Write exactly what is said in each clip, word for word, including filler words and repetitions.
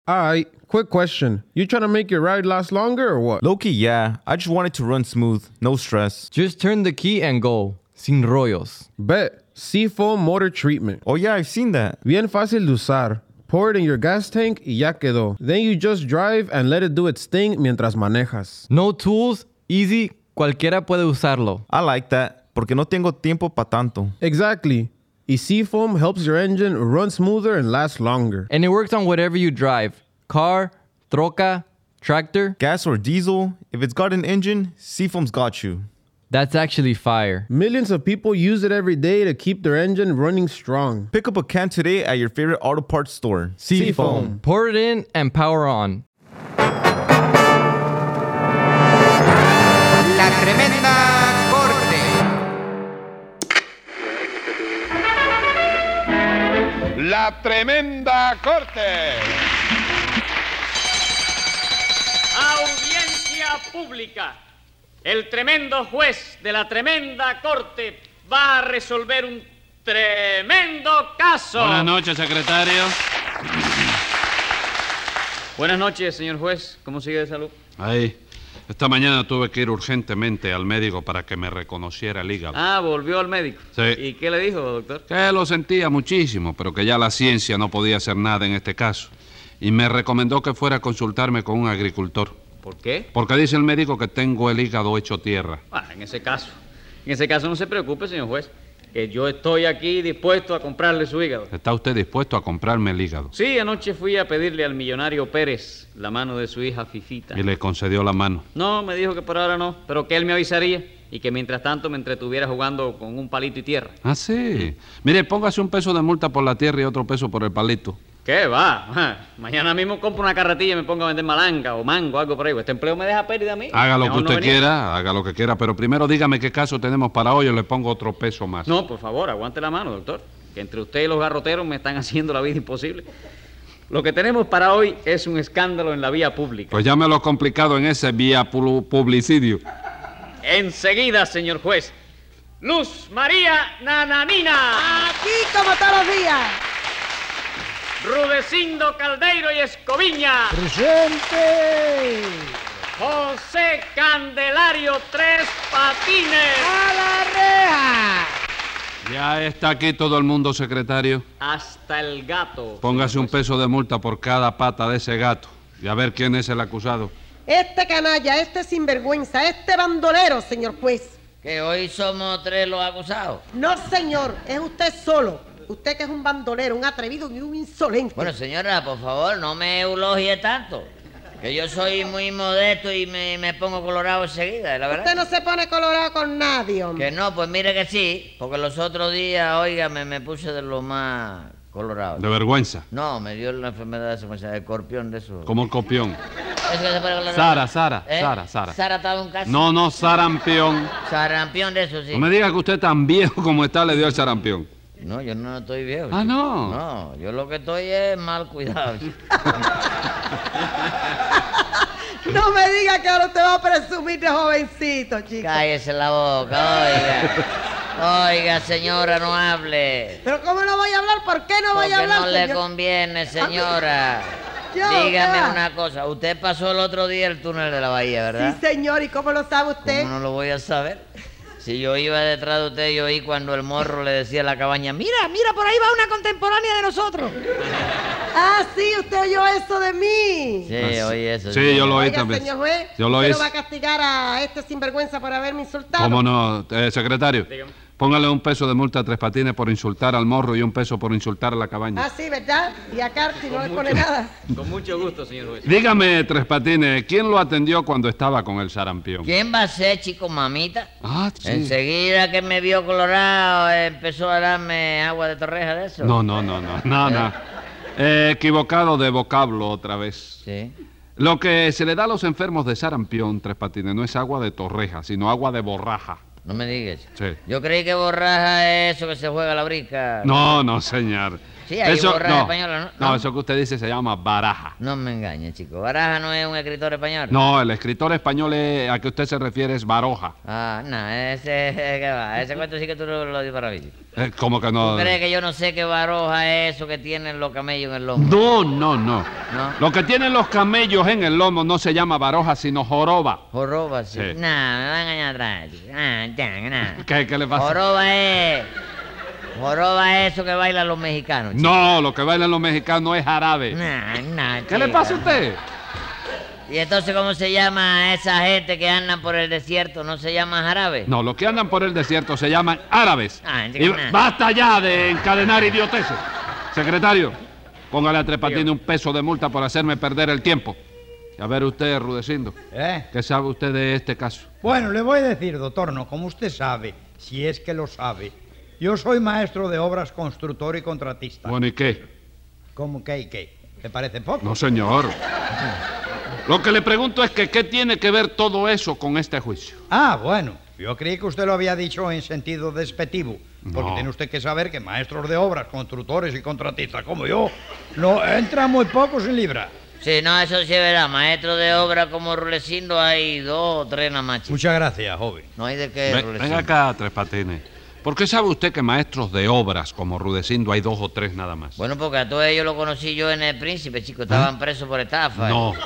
Alright, quick question. You trying to make your ride last longer or what? Low-key, yeah. I just want it to run smooth. No stress. Just turn the key and go. Sin rollos. Bet. Seafoam motor treatment. Oh, yeah, I've seen that. Bien fácil de usar. Pour it in your gas tank y ya quedó. Then you just drive and let it do its thing mientras manejas. No tools, easy, cualquiera puede usarlo. I like that, porque no tengo tiempo pa' tanto. Exactly. Y Seafoam helps your engine run smoother and last longer. And it works on whatever you drive. Car, troca, tractor. Gas or diesel, if it's got an engine, Seafoam's got you. That's actually fire. Millions of people use it every day to keep their engine running strong. Pick up a can today at your favorite auto parts store. Seafoam. Pour it in and power on. La Tremenda Corte. La Tremenda Corte. Audiencia pública. El tremendo juez de la tremenda corte va a resolver un tremendo caso. Buenas noches, secretario. Buenas noches, señor juez. ¿Cómo sigue de salud? Ahí. Esta mañana tuve que ir urgentemente al médico para que me reconociera el hígado. Ah, volvió al médico. Sí. ¿Y qué le dijo, doctor? Que lo sentía muchísimo, pero que ya la ciencia no podía hacer nada en este caso. Y me recomendó que fuera a consultarme con un agricultor. ¿Por qué? Porque dice el médico que tengo el hígado hecho tierra. Ah, en ese caso. En ese caso no se preocupe, señor juez, que yo estoy aquí dispuesto a comprarle su hígado. ¿Está usted dispuesto a comprarme el hígado? Sí, anoche fui a pedirle al millonario Pérez la mano de su hija Fifita. Y le concedió la mano. No, me dijo que por ahora no, pero que él me avisaría y que mientras tanto me entretuviera jugando con un palito y tierra. Ah, sí. Mire, póngase un peso de multa por la tierra y otro peso por el palito. ¿Qué va? Ajá. Mañana mismo compro una carretilla y me pongo a vender malanga o mango, algo por ahí. Este empleo me deja pérdida a mí. Haga lo que Mejor no usted venir. quiera, haga lo que quiera, pero primero dígame qué caso tenemos para hoy o le pongo otro peso más. No, por favor, aguante la mano, doctor. Que entre usted y los garroteros me están haciendo la vida imposible. Lo que tenemos para hoy es un escándalo en la vía pública. Pues llámelo complicado en ese vía pu- publicidio. Enseguida, señor juez. Luz María Nananina. Aquí como todos los días. Rudecindo Caldeiro y Escoviña. Presente. José Candelario Tres Patines. A la reja. Ya está aquí todo el mundo, secretario. Hasta el gato. Póngase señor un juez. peso de multa por cada pata de ese gato. Y a ver quién es el acusado. Este canalla, este sinvergüenza, este bandolero, señor juez. Que hoy somos tres los acusados. No, señor, es usted solo. Usted que es un bandolero, un atrevido y un insolente. Bueno, señora, por favor, no me eulogie tanto. Que yo soy muy modesto y me, me pongo colorado enseguida, la verdad. Usted no se pone colorado con nadie, hombre. Que no, pues mire que sí, porque los otros días, oiga, me, me puse de lo más colorado. De vergüenza. No, me dio la enfermedad esa, o sea, el escorpión de eso. Como el copión. ¿Eso que se pone colorado? Sara, Sara, ¿Eh? Sara, Sara. Sara estaba en casa. No, no, sarampión. Sarampión de eso, sí. No me diga que usted tan viejo como está le dio el sarampión. No, yo no estoy viejo. Ah, chico. ¿no? No, yo lo que estoy es mal cuidado. chico. No me diga que ahora usted va a presumir de jovencito, chico. Cállese la boca, oiga. Oiga, señora, no hable. Pero ¿cómo no voy a hablar? ¿Por qué no voy Porque a hablar, no le señor? conviene, señora. Yo, Dígame ¿qué va? una cosa. Usted pasó el otro día el túnel de la bahía, ¿verdad? Sí, señor, ¿y cómo lo sabe usted? ¿Cómo no lo voy a saber? Si yo iba detrás de usted, yo oí cuando el morro le decía a la cabaña, mira, Mira, por ahí va una contemporánea de nosotros. Ah, sí, usted oyó eso de mí. sí, oí eso. Sí, yo lo oí Oiga, también. señor juez, Yo lo ¿usted oí. no va a castigar a este sinvergüenza por haberme insultado? ¿Cómo no? Eh, secretario, Dígame. póngale un peso de multa a Tres Patines por insultar al morro y un peso por insultar a la cabaña. Ah, sí, ¿verdad? Y a Carti no le pone nada. Con mucho gusto, señor juez. Dígame, Tres Patines, ¿quién lo atendió cuando estaba con el sarampión? ¿Quién va a ser, chico, mamita? Ah, sí. Enseguida que me vio colorado, eh, empezó a darme agua de torreja de eso. No, no, no, no, no, no. Eh, equivocado de vocablo otra vez. Sí. Lo que se le da a los enfermos de sarampión, Tres Patines, no es agua de torreja, sino agua de borraja. No me digas. Sí. Yo creí que borraja es eso que se juega a la brica. No, no, señor. Sí, hay Eso, borras no, españolas, ¿no? no, ¿no? eso que usted dice se llama baraja. No me engañe, chico. Baraja no es un escritor español. No, el escritor español es- a que usted se refiere es Baroja. Ah, no, ese, ¿qué va? Ese cuento sí que tú lo, lo dices para mí. Eh, ¿Cómo que no? ¿Tú crees que yo no sé qué baroja es eso que tienen los camellos en el lomo? No, no, no, ¿No? Lo que tienen los camellos en el lomo no se llama baroja, sino joroba. Joroba, sí. Sí. No, me van a engañar atrás, chico. Ah, ya, no. ¿Qué, qué le pasa? Joroba es... Joroba es eso que bailan los mexicanos, chico. No, lo que bailan los mexicanos es jarabe. No, no, ¿Qué le chico. pasa a usted? ¿Y entonces cómo se llama esa gente que andan por el desierto? ¿No se llama jarabe? No, los que andan por el desierto se llaman árabes. Ah, Y chico, no. basta ya de encadenar idioteces. Secretario, póngale a Tres Patines un peso de multa por hacerme perder el tiempo. Y a ver usted, Rudecindo, ¿Eh? ¿qué sabe usted de este caso? Bueno, le voy a decir, doctor, no, como usted sabe, si es que lo sabe, yo soy maestro de obras, constructor y contratista. Bueno, ¿y qué? ¿Cómo que y qué? ¿Le parece poco? No, señor. Lo que le pregunto es que ¿qué tiene que ver todo eso con este juicio? Ah, bueno, yo creí que usted lo había dicho en sentido despectivo, porque No. tiene usted que saber que maestros de obras, constructores y contratistas como yo, no entran muy pocos en libra. Sí, no, eso sí es verdad. Maestro de obra como Rulecindo hay dos o tres nada más, chico. Muchas gracias, joven. No hay de qué, Ve- Rulecindo. venga acá, Tres Patines. ¿Por qué sabe usted que maestros de obras como Rudecindo hay dos o tres nada más? Bueno, porque a todos ellos los conocí yo en El Príncipe, chicos. Estaban presos por estafa. ¿eh? No.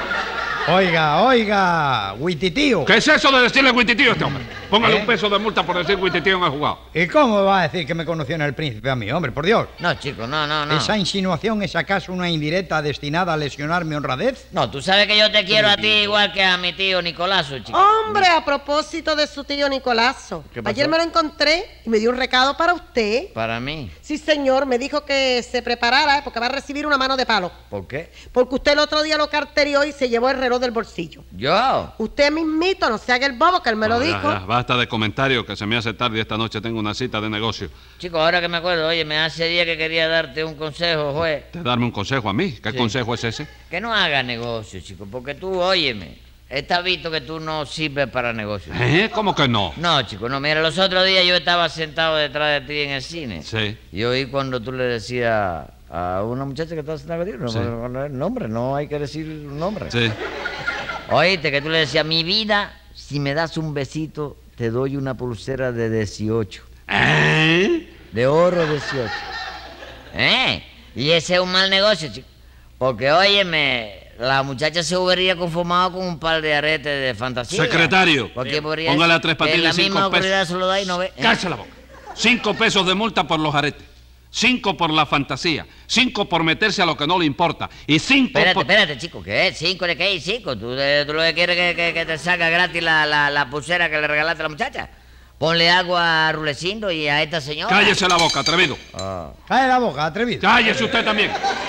Oiga, oiga, Huititío. ¿Qué es eso de decirle Huititío a este hombre? Póngale ¿Eh? un peso de multa por decir Huititío en el jugado. ¿Y cómo va a decir que me conoció en El Príncipe a mí, hombre? Por Dios. No, chicos, no, no, no. ¿Esa insinuación es acaso una indirecta destinada a lesionar mi honradez? No, tú sabes que yo te quiero a ti igual que a mi tío Nicolazo, chico. Hombre, a propósito de su tío Nicolazo. ¿Qué pasó? Ayer me lo encontré y me dio un recado para usted. Para mí. Sí, señor, me dijo que se preparara, ¿eh? Porque va a recibir una mano de palo. ¿Por qué? Porque usted el otro día lo carterió y se llevó el reloj del bolsillo. ¿Yo? Usted mismito, no se haga el bobo, que él me lo No, ya, dijo. ya, basta de comentarios que se me hace tarde y esta noche tengo una cita de negocio. Chico, ahora que me acuerdo, oye, me hace días que quería darte un consejo, juez. ¿Te darme un consejo a mí? ¿Qué Sí. consejo es ese? Que no hagas negocio, chico, porque tú, óyeme, está visto que tú no sirves para negocios. ¿Eh? ¿Cómo que no? No, chico, no, mira, los otros días yo estaba sentado detrás de ti en el cine. Sí. Y oí cuando tú le decías a una muchacha que estaba sentada contigo, no, Sí. no, no, el nombre, no hay que decir un nombre. Sí. Oíste, que tú le decías, mi vida, si me das un besito, te doy una pulsera de dieciocho. ¿Eh? De oro dieciocho. ¿Eh? Y ese es un mal negocio, chico. Porque, óyeme, la muchacha se hubiera conformado con un par de aretes de fantasía. Secretario, Porque podría póngale a decir, Tres Patines en la cinco misma pesos. oscuridad se lo da y no ve. ¿eh? Cállese la boca. Cinco pesos de multa por los aretes. Cinco por la fantasía. Cinco por meterse a lo que no le importa. Y cinco Espérate, por... espérate, chico, ¿qué es? ¿Cinco de qué? ¿Cinco? ¿Tú, eh, tú lo que quieres que, que, que te salga gratis la, la, la pulsera que le regalaste a la muchacha? Ponle agua a Rulecindo y a esta señora. Cállese la boca, atrevido. Ah. Cae la boca, atrevido. Cállese usted también.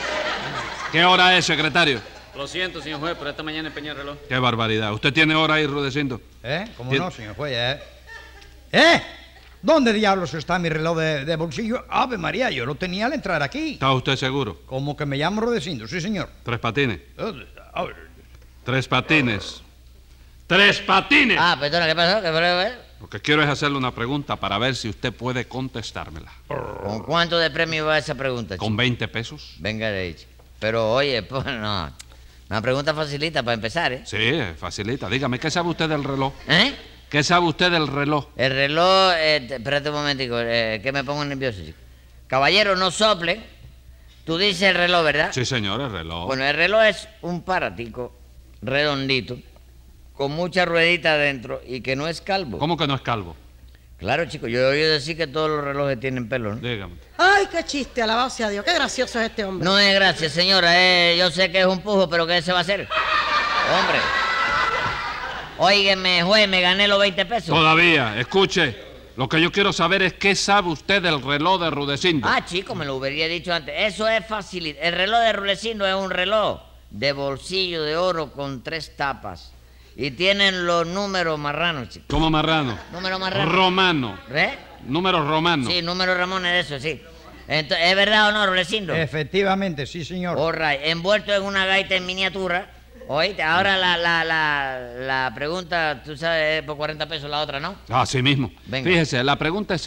¿Qué hora es, secretario? Lo siento, señor juez, pero esta mañana empeñé el reloj. Qué barbaridad. ¿Usted tiene hora ahí, Rudecindo? ¿Eh? ¿Cómo Tiene- no, señor juez? ¿Eh? ¿Eh? ¿Dónde diablos está mi reloj de, de bolsillo? Ave María, yo lo tenía al entrar aquí. ¿Está usted seguro? Como que me llamo Rodecindo, sí, señor. Tres Patines. Eh, a ver, Tres Patines. ¡Tres Patines! Ah, perdona, ¿qué pasó? ¿Qué fue? Lo que quiero es hacerle una pregunta para ver si usted puede contestármela. ¿Con cuánto de premio va esa pregunta, chico? ¿Con veinte pesos? Venga de ahí, chico. Pero, oye, pues no. Una pregunta facilita para empezar, ¿eh? Sí, facilita. Dígame, ¿qué sabe usted del reloj? ¿Eh? ¿Qué sabe usted del reloj? El reloj, eh, te- espérate un momentico, eh, que me pongo nervioso, chico. Caballero, no sople. Tú dices el reloj, ¿verdad? Sí, señor, el reloj. Bueno, el reloj es un paratico redondito, con muchas rueditas adentro y que no es calvo. ¿Cómo que no es calvo? Claro, chico, yo he oído decir que todos los relojes tienen pelo, ¿no? Dígame. Ay, qué chiste, alabado sea Dios. Qué gracioso es este hombre. No es gracias, señora. eh, yo sé que es un pujo, pero ¿qué se va a hacer? Hombre. Óigame, juez, me gané los veinte pesos. Todavía, escuche. Lo que yo quiero saber es qué sabe usted del reloj de Rudecindo. Ah, chico, me lo hubiera dicho antes. Eso es fácil. El reloj de Rulecindo es un reloj de bolsillo de oro con tres tapas. Y tienen los números marranos, chico. ¿Cómo marrano? Número marrano. Romano. ¿Eh? Número romano. Sí, número Ramón es eso, sí. Ento- ¿Es verdad o no, Rulecindo? efectivamente, sí, señor. All right. Envuelto en una gaita en miniatura. Oíste, ahora la, la, la, la pregunta, tú sabes, es por cuarenta pesos la otra, ¿no? Así mismo. Venga. Fíjese, la pregunta es esta.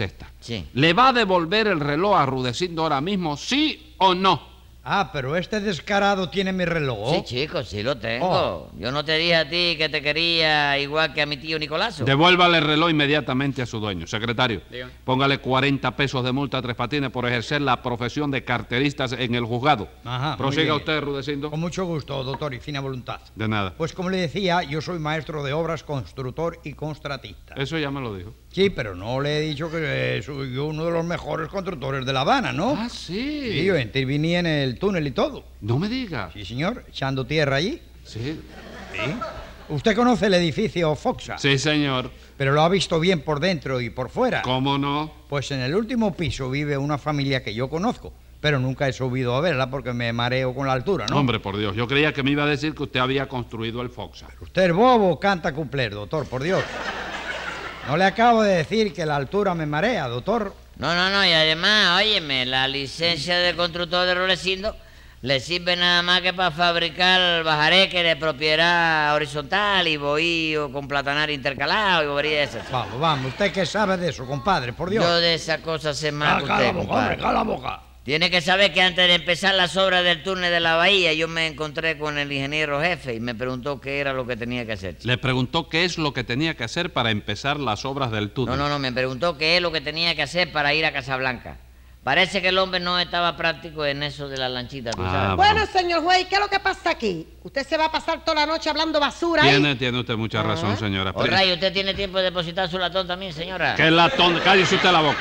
Sí. ¿Le va a devolver el reloj a Rudecindo ahora mismo, sí o no? Ah, pero este descarado tiene mi reloj. Sí, chico, sí lo tengo. Oh. Yo no te dije a ti que te quería igual que a mi tío Nicolazo. Devuélvale el reloj inmediatamente a su dueño. Secretario, Dígame. póngale cuarenta pesos de multa a Tres Patines por ejercer la profesión de carteristas en el juzgado. Ajá, muy Prosiga bien. usted, Rudecindo. Con mucho gusto, doctor, y fina voluntad. De nada. Pues como le decía, yo soy maestro de obras, constructor y contratista. Eso ya me lo dijo. Sí, pero no le he dicho que soy yo uno de los mejores constructores de La Habana, ¿no? Ah, sí. Sí, yo interviní en el túnel y todo. No me diga. Sí, señor, echando tierra allí. Sí. Sí. Usted conoce el edificio Foxa, Sí, señor. pero lo ha visto bien por dentro y por fuera. ¿Cómo no? Pues en el último piso vive una familia que yo conozco, pero nunca he subido a verla porque me mareo con la altura, ¿no? Hombre, por Dios, yo creía que me iba a decir que usted había construido el Foxa. Usted es bobo, canta cumpler, doctor, por Dios. No le acabo de decir que la altura me marea, doctor. No, no, no, y además, óyeme, la licencia de constructor de Rudecindo le sirve nada más que para fabricar bajareques de propiedad horizontal y bohío con platanario intercalado y bobería de esas. Vamos, vamos, ¿usted qué sabe de eso, compadre? Por Dios. Yo de esas cosas sé más Ah, que cala usted, la boca, compadre. hombre, cala la boca. Tiene que saber que antes de empezar las obras del túnel de la bahía, yo me encontré con el ingeniero jefe y me preguntó qué era lo que tenía que hacer. Le preguntó qué es lo que tenía que hacer para empezar las obras del túnel. No, no, no, me preguntó qué es lo que tenía que hacer para ir a Casablanca. Parece que el hombre no estaba práctico en eso de las lanchitas, ¿tú Ah, sabes? Bueno, señor juez, ¿qué es lo que pasa aquí? Usted se va a pasar toda la noche hablando basura ahí. Tiene, tiene usted mucha razón, señora. Oh, Ray, ¿usted tiene tiempo de depositar su latón también, señora? ¿Qué latón? Cállese usted la boca.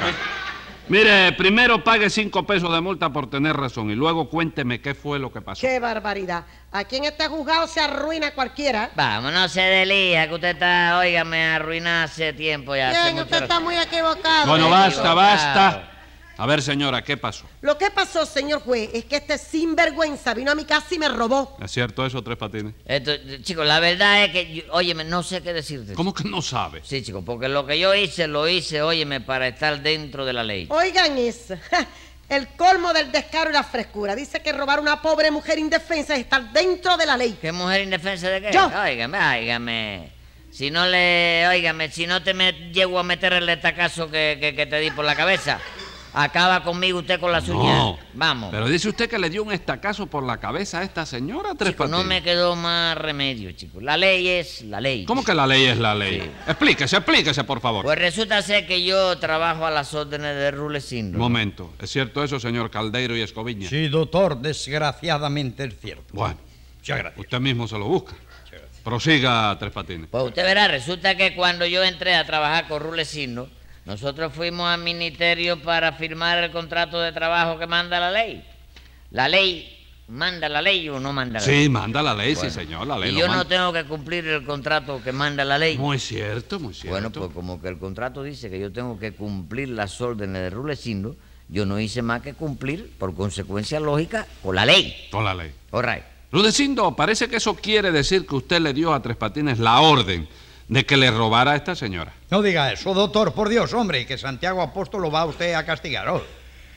Mire, primero pague cinco pesos de multa por tener razón y luego cuénteme qué fue lo que pasó. ¡Qué barbaridad! Aquí en este juzgado se arruina cualquiera. Vamos, no se delija, que usted está, óigame, arruinado hace tiempo ya. hace Bien, mucho usted rato. está muy equivocado. Bueno, señor. basta, basta. A ver, señora, ¿qué pasó? Lo que pasó, señor juez, es que este sinvergüenza vino a mi casa y me robó. ¿Es cierto eso, Tres Patines? Esto, chicos, la verdad es que, yo- óyeme, no sé qué decirte. ¿Cómo que no sabe? Sí, chicos, porque lo que yo hice, lo hice, óyeme, para estar dentro de la ley. Oigan eso. ja, El colmo del descaro y la frescura. Dice que robar a una pobre mujer indefensa es estar dentro de la ley. ¿Qué mujer indefensa de qué? Yo. Óigame, óigame. Si no le, óigame, si no te me llego a meter el estacazo que, que, que te di por la cabeza, acaba conmigo usted con las uñas. No. Vamos. Pero dice usted que le dio un estacazo por la cabeza a esta señora, Tres Chico, Patines. no me quedó más remedio, chicos. La ley es la ley. ¿Cómo que la ley es la ley? Sí. Explíquese, explíquese, por favor. Pues resulta ser que yo trabajo a las órdenes de Rudecindo. Momento. ¿Es cierto eso, señor Caldeiro y Escoviña? Sí, doctor, desgraciadamente es cierto. Bueno, Muchas gracias. usted mismo se lo busca. Prosiga, Tres Patines. Pues usted verá, resulta que cuando yo entré a trabajar con Rudecindo, nosotros fuimos al ministerio para firmar el contrato de trabajo que manda la ley. La ley, ¿manda la ley o no manda la ley? Sí, manda la ley, Bueno, sí, señor, la ley y lo yo manda. no tengo que cumplir el contrato que manda la ley. Muy cierto, muy cierto. Bueno, pues como que el contrato dice que yo tengo que cumplir las órdenes de Rudecindo, yo no hice más que cumplir, por consecuencia lógica, con la ley. Con la ley. All right. Rudecindo, parece que eso quiere decir que usted le dio a Tres Patines la orden de que le robara a esta señora. No diga eso, doctor, por Dios, hombre, que Santiago Apóstol lo va usted a castigar. Oh.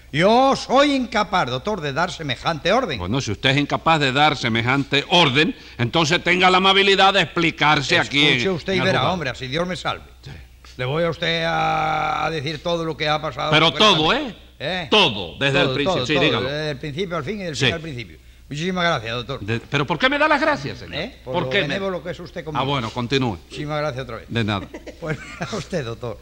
Yo soy incapaz, doctor, de dar semejante orden. Bueno, si usted es incapaz de dar semejante orden, entonces tenga la amabilidad de explicarse aquí en- Escuche usted en y el verá, juzgado. hombre, así Dios me salve. Le voy a usted a, a decir todo lo que ha pasado. Pero todo, ¿eh? ¿Eh? Todo, desde Todo, el principio. todo, Sí, todo, dígalo. Desde el principio al fin y del Sí. fin al principio. Muchísimas gracias, doctor. De- ¿Pero por qué me da las gracias, señor? ¿Eh? Por, ¿Por lo qué? me- benévolo que es usted conmigo. Ah, bueno, continúe. Muchísimas gracias otra vez. De nada. Pues a usted, doctor.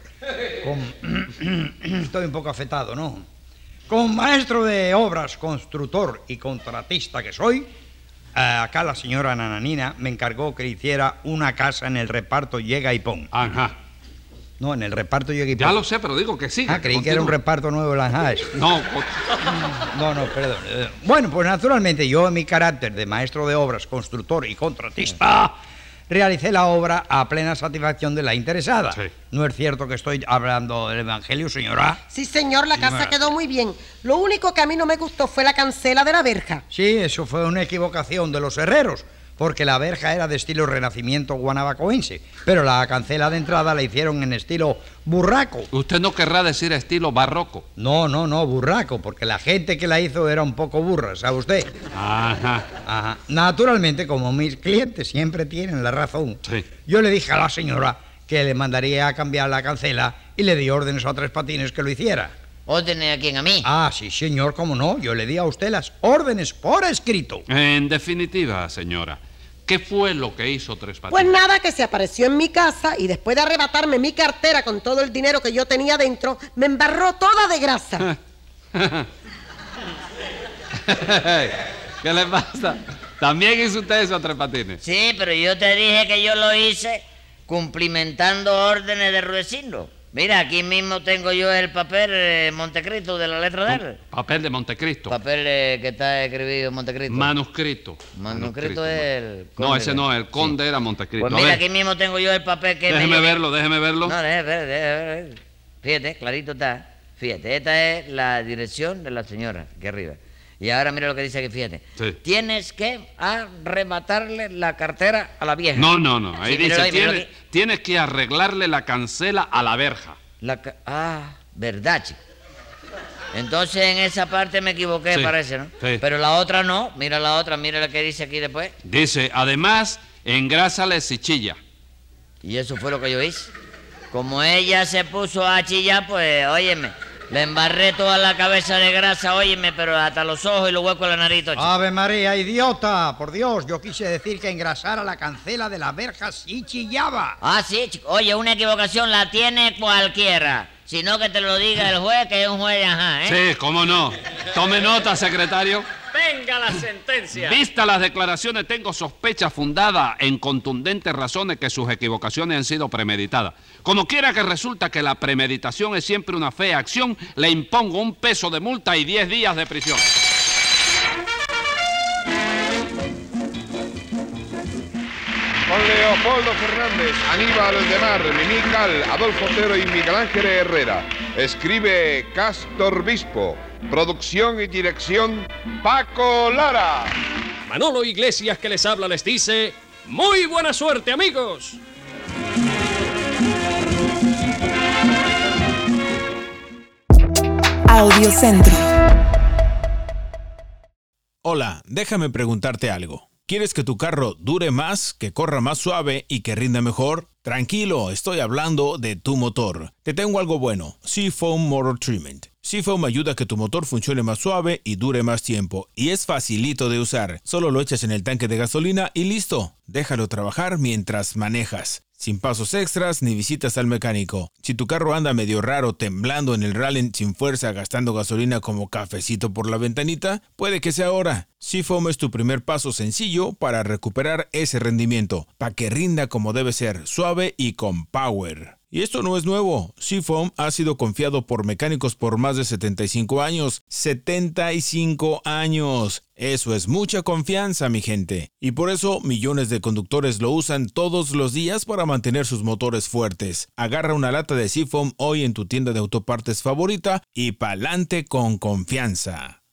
Con- Estoy un poco afectado, ¿no? Como maestro de obras, constructor y contratista que soy, eh, acá la señora Nananina me encargó que le hiciera una casa en el reparto Llega y Pon. Ajá. No, en el reparto Llega y Pon. Ya lo sé, pero digo que sí. Ah, creí que era un reparto nuevo de Lanjares. No, pues, No, no, perdón. Eh, Bueno, pues naturalmente yo en mi carácter de maestro de obras, constructor y contratista, realicé la obra a plena satisfacción de la interesada. Sí. ¿No es cierto que estoy hablando del Evangelio, señora? Sí, señor, la casa Señora. quedó muy bien. Lo único que a mí no me gustó fue la cancela de la verja. Sí, eso fue una equivocación de los herreros, porque la verja era de estilo renacimiento guanabacoense, pero la cancela de entrada la hicieron en estilo burraco. usted no querrá decir estilo barroco. No, no, no, burraco, porque la gente que la hizo era un poco burra, ¿sabe usted? Ajá. Ajá. Naturalmente, como mis clientes siempre tienen la razón, Sí. yo le dije a la señora que le mandaría a cambiar la cancela y le di órdenes a Tres Patines que lo hiciera. ¿Órdenes a quién? ¿A mí? Ah, sí, señor, cómo no. Yo le di a usted las órdenes por escrito. En definitiva, señora, ¿qué fue lo que hizo Tres Patines? Pues nada, que se apareció en mi casa y después de arrebatarme mi cartera con todo el dinero que yo tenía dentro, me embarró toda de grasa. ¿Qué le pasa? ¿También hizo usted eso, Tres Patines? Sí, pero yo te dije que yo lo hice cumplimentando órdenes de Rudecindo. Mira, aquí mismo tengo yo el papel eh, Montecristo de la letra de él. Papel de Montecristo. Papel eh, que está escribido en Montecristo. Manuscrito. Manuscrito es el conde. No, ese no, el conde sí. Era Montecristo. Pues mira, aquí mismo tengo yo el papel que... Déjeme me... verlo, déjeme verlo. No, déjeme ver, déjeme ver. Fíjate, clarito está. Fíjate, esta es la dirección de la señora, aquí arriba. Y ahora mira lo que dice aquí, fíjate. Sí. Tienes que arrebatarle la cartera a la vieja. No, no, no. Ahí Sí, dice, míralo ahí, míralo tienes, aquí. tienes que arreglarle la cancela a la verja. La ca- ah, verdad, chico. Entonces en esa parte me equivoqué, Sí, parece, ¿no? sí. Pero la otra no. Mira la otra, mira lo que dice aquí después. Dice, además, engrásale si chilla. Y eso fue lo que yo hice. Como ella se puso a chillar, pues, óyeme, le embarré toda la cabeza de grasa, óyeme, pero hasta los ojos y los huecos de la nariz, chico. Ave María, idiota. Por Dios, yo quise decir que engrasara la cancela de la verja si chillaba. Ah, sí, chico. Oye, una equivocación la tiene cualquiera. Sino que te lo diga el juez, que es un juez, ajá, ¿eh? Sí, cómo no. Tome nota, secretario. Venga la sentencia. Vista las declaraciones, tengo sospecha fundada en contundentes razones que sus equivocaciones han sido premeditadas. Como quiera que resulta que la premeditación es siempre una fea acción, le impongo un peso de multa y diez días de prisión. Con Leopoldo Fernández, Aníbal de Mar, Mimical, Adolfo Otero y Miguel Ángel Herrera. Escribe Castor Bispo. Producción y dirección Paco Lara. Manolo Iglesias, que les habla, les dice: ¡muy buena suerte, amigos! Audiocentro. Hola, déjame preguntarte algo. ¿Quieres que tu carro dure más, que corra más suave y que rinda mejor? Tranquilo, estoy hablando de tu motor. Te tengo algo bueno, Seafoam Motor Treatment. Seafoam ayuda a que tu motor funcione más suave y dure más tiempo. Y es facilito de usar. Solo lo echas en el tanque de gasolina y listo. Déjalo trabajar mientras manejas. Sin pasos extras ni visitas al mecánico. Si tu carro anda medio raro, temblando en el rally sin fuerza, gastando gasolina como cafecito por la ventanita, puede que sea ahora. Seafoam es tu primer paso sencillo para recuperar ese rendimiento, para que rinda como debe ser, suave y con power. Y esto no es nuevo. Seafoam ha sido confiado por mecánicos por más de setenta y cinco años. ¡setenta y cinco años! Eso es mucha confianza, mi gente. Y por eso millones de conductores lo usan todos los días para mantener sus motores fuertes. Agarra una lata de Seafoam hoy en tu tienda de autopartes favorita y pa'lante con confianza.